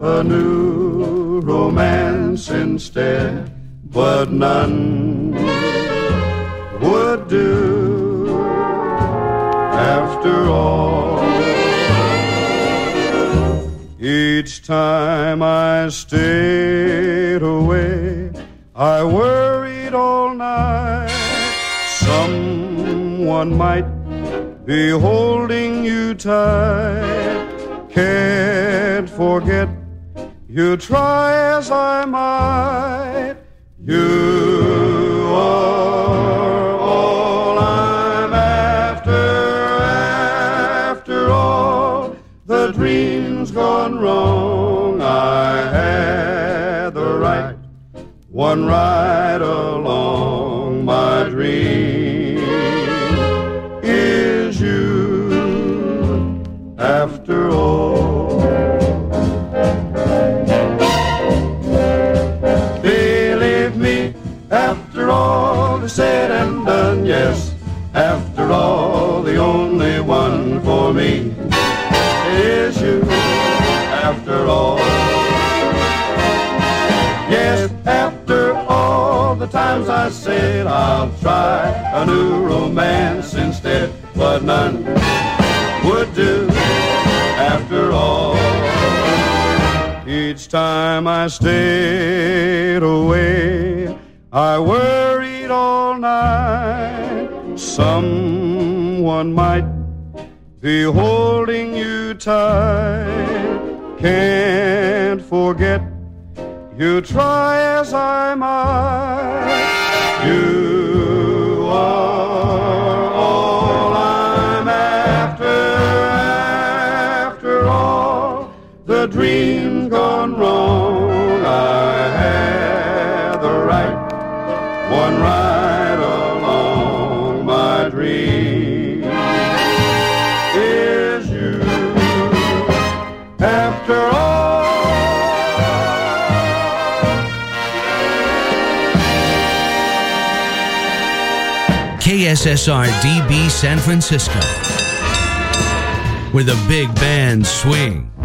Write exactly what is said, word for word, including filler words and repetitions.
a new romance instead, but none would do after all. Each time I stayed away, I worried all night. Someone might be holding you tight. Can't forget you, try as I might. You are all I'm after. After all the dreams gone wrong, I had the right one right along. My dream is you after all. Believe me, after all is said and done, yes, after all, the only one for me is you after all. Yes, after all the times I said I'll try a new romance instead, but none would do after all. Each time I stayed away, I worried all night. Someone might be holding you tight. Can't forget you, try as I might. You are all I'm after. After all the dream gone wrong, I had the right one right along. My dream is you after all. K S S R D B San Francisco, where the big bands swing.